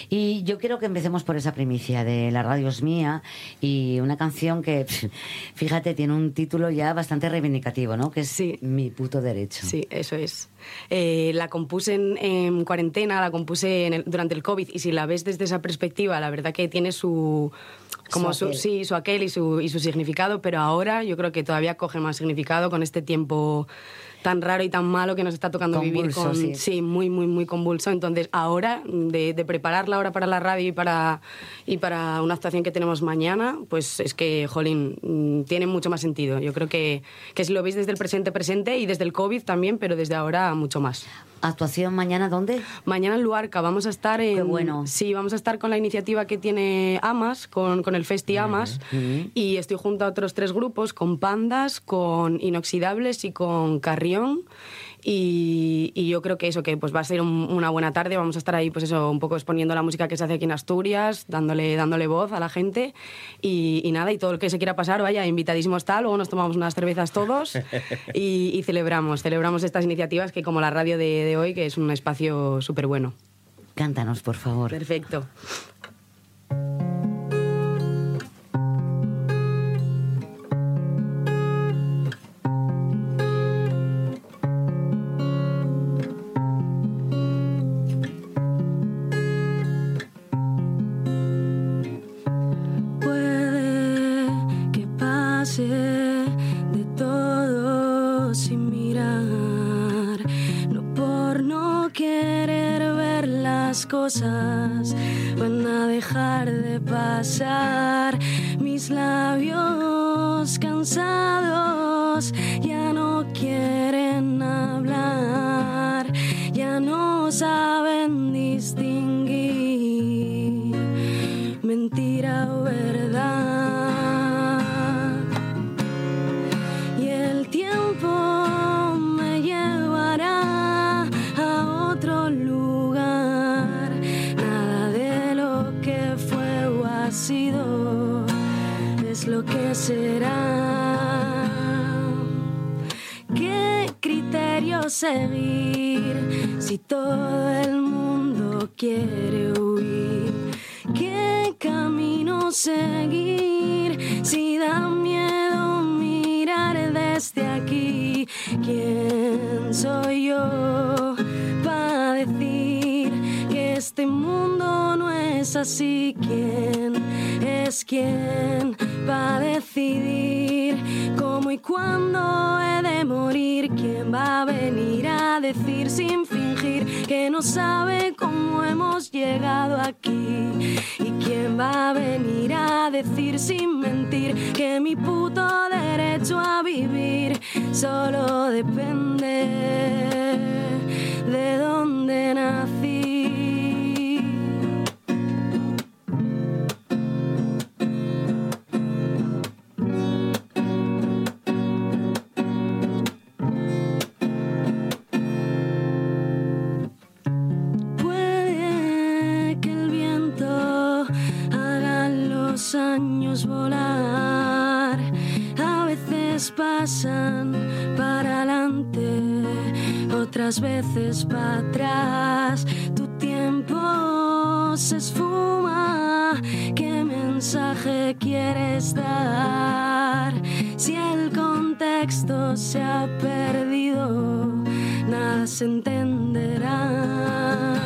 Y yo quiero que empecemos por esa primicia de La Radio Es Mía y una canción que, pf, fíjate, tiene un título ya bastante reivindicativo, ¿no? Que es Mi puto derecho. Sí, eso es. Eh, la compuse en, en cuarentena, la compuse en el- durante el COVID y si la ves desde esa perspectiva, la verdad que tiene su... Como Su su, aquel. sí, su aquel y su, y su significado, pero ahora yo creo que todavía coge más significado con este tiempo tan raro y tan malo que nos está tocando vivir. Convulso, Con, sí. muy, muy, muy convulso. Entonces, ahora, de, de prepararla ahora para la radio y para, y para una actuación que tenemos mañana, pues es que, jolín, mm, tiene mucho más sentido. Yo creo que, que si lo veis desde el presente, presente, y desde el COVID también, pero desde ahora mucho más. ¿Actuación mañana dónde? Mañana en Luarca. Vamos a estar en... Qué bueno. Sí, vamos a estar con la iniciativa que tiene Amas, con, con el Festi Amas, y estoy junto a otros tres grupos, con Pandas, con Inoxidables y con Carrión. Y, y yo creo que eso, que pues va a ser un, una buena tarde, vamos a estar ahí pues eso, un poco exponiendo la música que se hace aquí en Asturias, dándole, dándole voz a la gente y, y nada, y todo el que se quiera pasar, vaya, invitadísimo está, luego nos tomamos unas cervezas todos y, y celebramos, celebramos estas iniciativas que como la radio de, de hoy, que es un espacio súper bueno. Cántanos, por favor. Perfecto. De todo sin mirar, no por no querer ver las cosas, van a dejar de pasar. Mis labios cansados ya no quieren hablar, ya no saben distinguir mentira o verdad. Es lo que será. ¿Qué criterio seguir si todo el mundo quiere huir? ¿Qué camino seguir si da miedo mirar desde aquí? ¿Quién soy yo para decir que este mundo no es así? ¿Quién es quien va a decidir cómo y cuándo he de morir? ¿Quién va a venir a decir sin fingir que no sabe cómo hemos llegado aquí? ¿Y quién va a venir a decir sin mentir que mi puto derecho a vivir solo depende de dónde nací? Años volar, a veces pasan para adelante, otras veces para atrás. Tu tiempo se esfuma, ¿qué mensaje quieres dar? Si el contexto se ha perdido, nada se entenderá.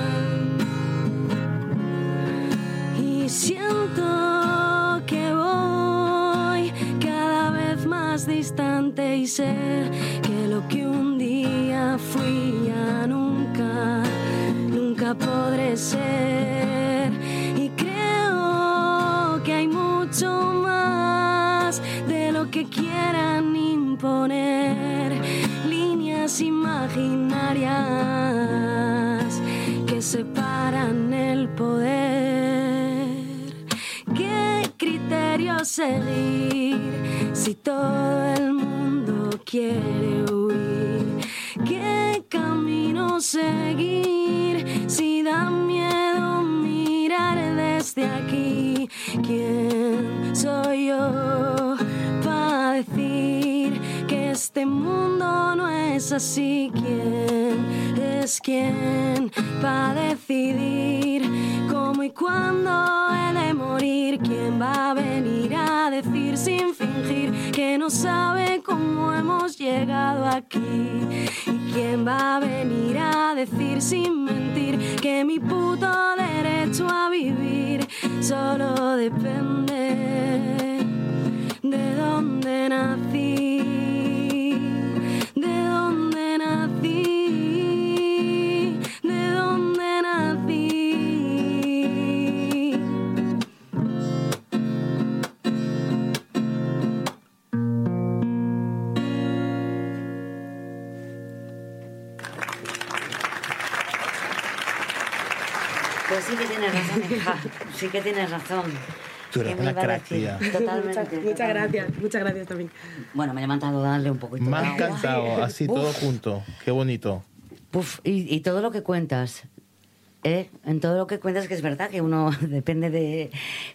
Y siento que voy cada vez más distante y sé que lo que un día fui ya nunca, nunca podré ser. Y creo que hay mucho más de lo que quieran imponer, líneas imaginarias que separan el poder. ¿Qué criterio seguir si todo el mundo quiere huir? ¿Qué camino seguir si da miedo mirar desde aquí? ¿Quién soy yo para decir que este mundo no es así? ¿Quién es quien para decidir cómo y cuándo he de morir? ¿Quién va a venir a decir sin fingir que no sabe cómo hemos llegado aquí? ¿Y quién va a venir a decir sin mentir que mi puto derecho a vivir solo depende de dónde nací? ¿De dónde nací? ¿De dónde nací? Pues sí que tienes razón, hija. Sí que tienes razón. Tú eres una crack, tía. Totalmente. Muchas, muchas gracias, muchas gracias también. Bueno, me he levantado a darle un poquito Me de ha agua. encantado, así Uf. todo junto. Qué bonito. Uf, y, y todo lo que cuentas, ¿eh? En todo lo que cuentas, que es verdad que uno depende de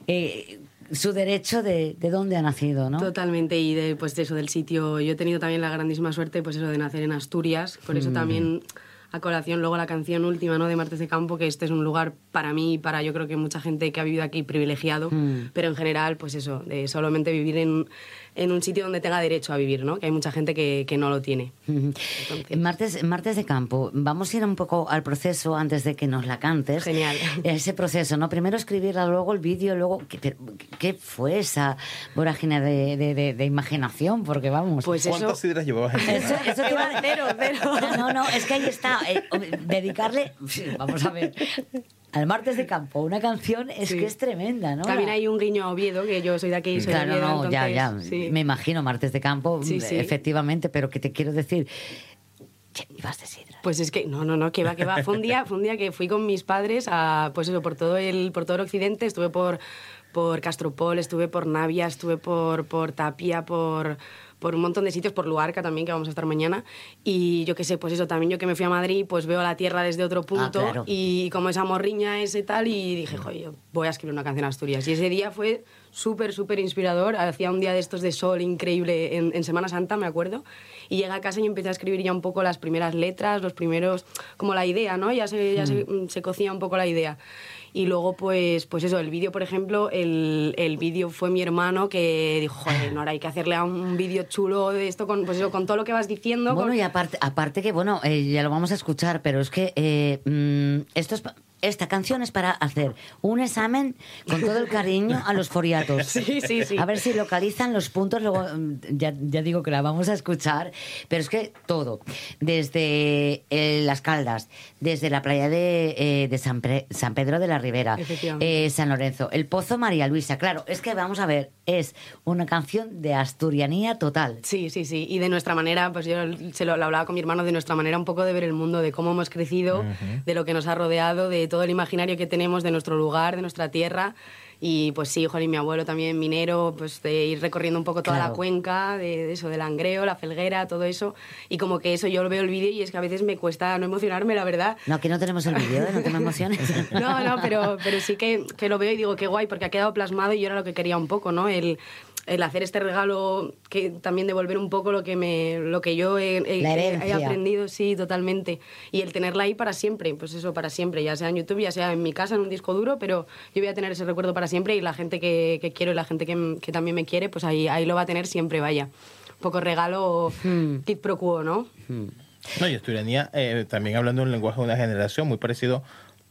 eh, su derecho de, de dónde ha nacido, ¿no? Totalmente, y de, pues, de eso, del sitio. Yo he tenido también la grandísima suerte, pues eso, de nacer en Asturias. Por eso Mm. también, a colación, luego la canción última, ¿no?, de Martes de Campo, que este es un lugar para mí y para, yo creo que mucha gente que ha vivido aquí, privilegiado. Mm. Pero en general, pues eso, de solamente vivir en, en un sitio donde tenga derecho a vivir, ¿no? Que hay mucha gente que, que no lo tiene. Ujú. Martes, Martes de Campo, vamos a ir un poco al proceso antes de que nos la cantes. Genial. Ese proceso, ¿no? Primero escribirla, luego el vídeo, luego... ¿Qué, pero, ¿qué fue esa vorágine de, de, de, de imaginación? Porque vamos... Pues ¿Cuántas sidras llevabas en Eso, eso te iba a- Cero, cero. No, no, es que ahí está. eh, dedicarle... Vamos a ver... Al Martes de Campo, una canción es Sí. que es tremenda, ¿no? También hay un guiño a Oviedo, que yo soy de aquí y soy Claro, de Oviedo, no, ya, ya. entonces, sí. Me imagino Martes de Campo, Sí, sí. efectivamente, pero que te quiero decir... Che, ibas de sidra. Pues es que, no, no, no, que va, que va. Fue un día, fue un día que fui con mis padres a, pues eso, por todo el, por todo el occidente. Estuve por, por Castropol, estuve por Navia, estuve por, por Tapia, por, por un montón de sitios, por Luarca también, que vamos a estar mañana. Y yo qué sé, pues eso, también yo que me fui a Madrid, pues veo la tierra desde otro punto. claro. Y como esa morriña ese tal, y dije, joder, yo voy a escribir una canción a Asturias. Y ese día fue súper, súper inspirador. Hacía un día de estos de sol increíble en, en Semana Santa, me acuerdo. Y llegué a casa y empecé a escribir ya un poco las primeras letras, los primeros, como la idea, ¿no? Ya se, ya se, se cocía un poco la idea. Y luego, pues, pues eso, el vídeo, por ejemplo, el, el vídeo fue mi hermano que dijo, joder, no, ahora hay que hacerle a un vídeo chulo de esto, con, pues eso, con todo lo que vas diciendo. Bueno, con- y aparte, aparte que, bueno, eh, ya lo vamos a escuchar, pero es que eh, mm, esto es pa- esta canción es para hacer un examen con todo el cariño a los foriatos. Sí, sí, sí. A ver si localizan los puntos, luego mm, ya, ya digo que la vamos a escuchar, pero es que todo, desde eh, Las Caldas, desde la playa de, eh, de San, Pre- San Pedro de la Ribera, Efectivamente. eh, San Lorenzo, el Pozo María Luisa, claro, es que vamos a ver, es una canción de asturianía total. Sí, sí, sí. Y de nuestra manera, pues yo se lo, lo hablaba con mi hermano, de nuestra manera un poco de ver el mundo, de cómo hemos crecido, de lo que nos ha rodeado, de todo el imaginario que tenemos de nuestro lugar, de nuestra tierra. Y pues sí, jolín, mi abuelo también minero, pues de ir recorriendo un poco toda Claro. la cuenca, de, de eso, del Langreo, la Felguera, todo eso. Y como que eso yo lo veo el vídeo y es que a veces me cuesta no emocionarme, la verdad. No, aquí no tenemos el vídeo, ¿eh? No te me emociones. No, no, pero, pero sí que, que lo veo y digo, qué guay, porque ha quedado plasmado y yo era lo que quería un poco, ¿no? El, el hacer este regalo, que también devolver un poco lo que, me, lo que yo he, he- La he herencia. aprendido, sí, totalmente. Y el tenerla ahí para siempre, pues eso, para siempre, ya sea en YouTube, ya sea en mi casa, en un disco duro, pero yo voy a tener ese recuerdo para siempre y la gente que, que quiero y la gente que, que también me quiere, pues ahí, ahí lo va a tener siempre, vaya. Un poco regalo, quid pro quo, ¿no? No, y Asturianía, eh, también hablando un lenguaje de una generación muy parecido,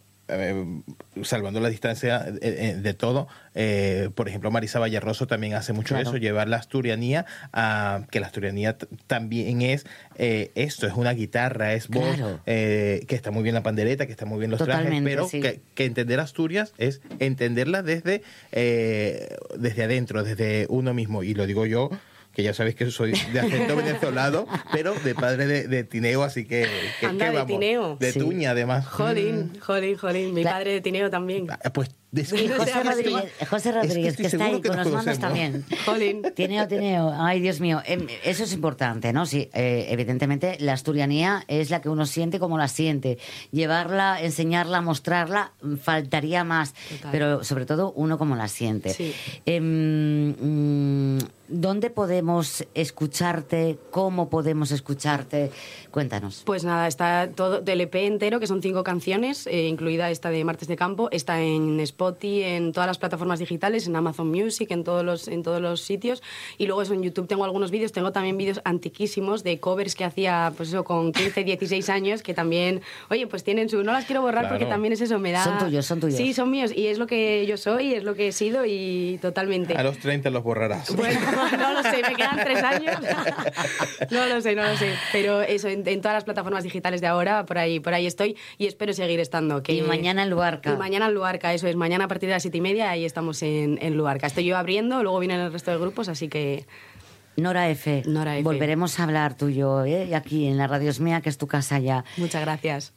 eh, salvando la distancia eh, eh, de todo. Eh, por ejemplo, Marisa Vallarroso también hace mucho Claro. eso, llevar la asturianía a que la asturianía t- también es eh, esto, es una guitarra, es voz, Claro. eh, que está muy bien la pandereta, que está muy bien los Totalmente, trajes, pero sí. que, que entender Asturias es entenderla desde, eh, desde adentro, desde uno mismo. Y lo digo yo, que ya sabéis que soy de acento venezolano, pero de padre de, de Tineo, así que, que, Anda, que de vamos, Tineo. de Sí. Tuña además. Jolín, jolín, jolín. Mi La- padre de Tineo también. Pues Y José Rodríguez, José Rodríguez, que, está ahí con los manos también. Jolín. Tineo, Tineo. Ay, Dios mío. Em, Eso es importante, ¿no? Sí, eh, evidentemente la asturianía es la que uno siente como la siente. Llevarla, enseñarla, mostrarla, mm, faltaría más. Total. Pero sobre todo uno como la siente. Sí. Em, mm, ¿Dónde podemos escucharte? ¿Cómo podemos escucharte? Cuéntanos. Pues nada, está todo del E P entero, que son cinco canciones, eh, incluida esta de Martes de Campo. Está en Spotify, en todas las plataformas digitales, en Amazon Music, en todos los, en todos los sitios. Y luego eso, en YouTube tengo algunos vídeos. Tengo también vídeos antiquísimos de covers que hacía, pues eso, con quince, dieciséis años, que también, oye, pues tienen su... No las quiero borrar Claro. porque también es eso, me da... Son tuyos, son tuyos. Sí, son míos. Y es lo que yo soy, es lo que he sido y totalmente. A los treinta los borrarás. Bueno, no lo sé, me quedan tres años. No lo sé, no lo sé. Pero eso, en, en todas las plataformas digitales de ahora, por ahí, por ahí estoy y espero seguir estando. Que, Y mañana en Luarca. Y mañana en Luarca, eso es. Mañana a partir de las siete y media, ahí estamos en, en Luarca. Estoy yo abriendo, luego vienen el resto de grupos, así que... Nora F. Nora F. Volveremos a hablar tú y yo, ¿eh? Aquí en la Radio Es Mía, que es tu casa ya. Muchas gracias.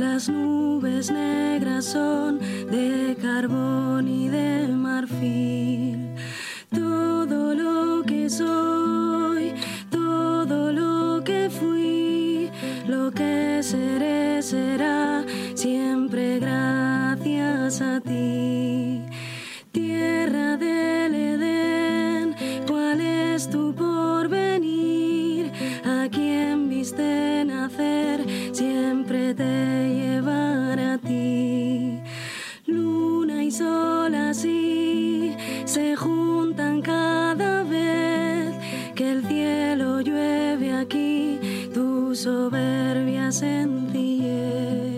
Las nubes negras son de carbón y de marfil. Todo lo que soy, todo lo que fui, lo que seré será siempre gracias a ti. Tierra del Edén, ¿cuál es tu porvenir? A quien viste nacer, siempre te llevará a ti. Luna y sol así se juntan cada vez que el cielo llueve aquí, tu soberbia sencillez.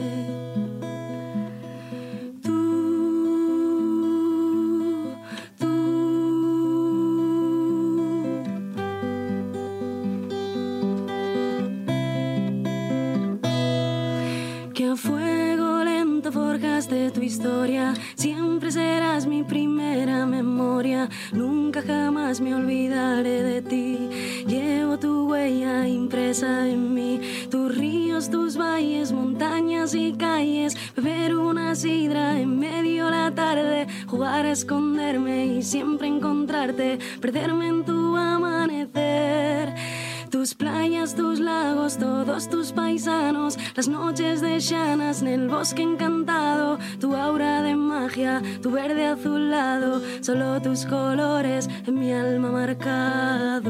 De tu historia, siempre serás mi primera memoria, nunca jamás me olvidaré de ti. Llevo tu huella impresa en mí, tus ríos, tus valles, montañas y calles, beber una sidra en medio de la tarde, jugar a esconderme y siempre encontrarte, perderme en tu amanecer. Tus playas, tus lagos, todos tus paisanos, las noches de llanas en el bosque encantado, tu aura de magia, tu verde azulado, solo tus colores en mi alma marcados.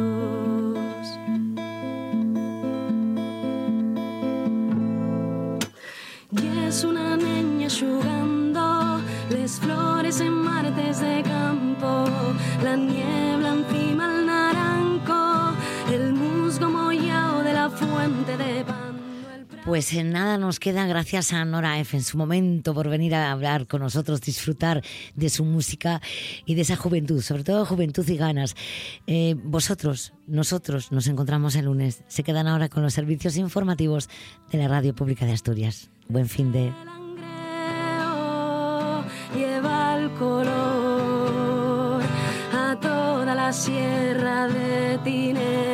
Y es una niña jugando las flores en martes de campo, la niebla encima el naranjo, el musgo mollado de la fuente de pan. Pues en nada nos queda, gracias a Nora Efe en su momento por venir a hablar con nosotros, disfrutar de su música y de esa juventud, sobre todo juventud y ganas. Eh, vosotros, nosotros nos encontramos el lunes. Se quedan ahora con los servicios informativos de la Radio Pública de Asturias. Buen fin de... Lleva el color a toda la sierra de Tineo.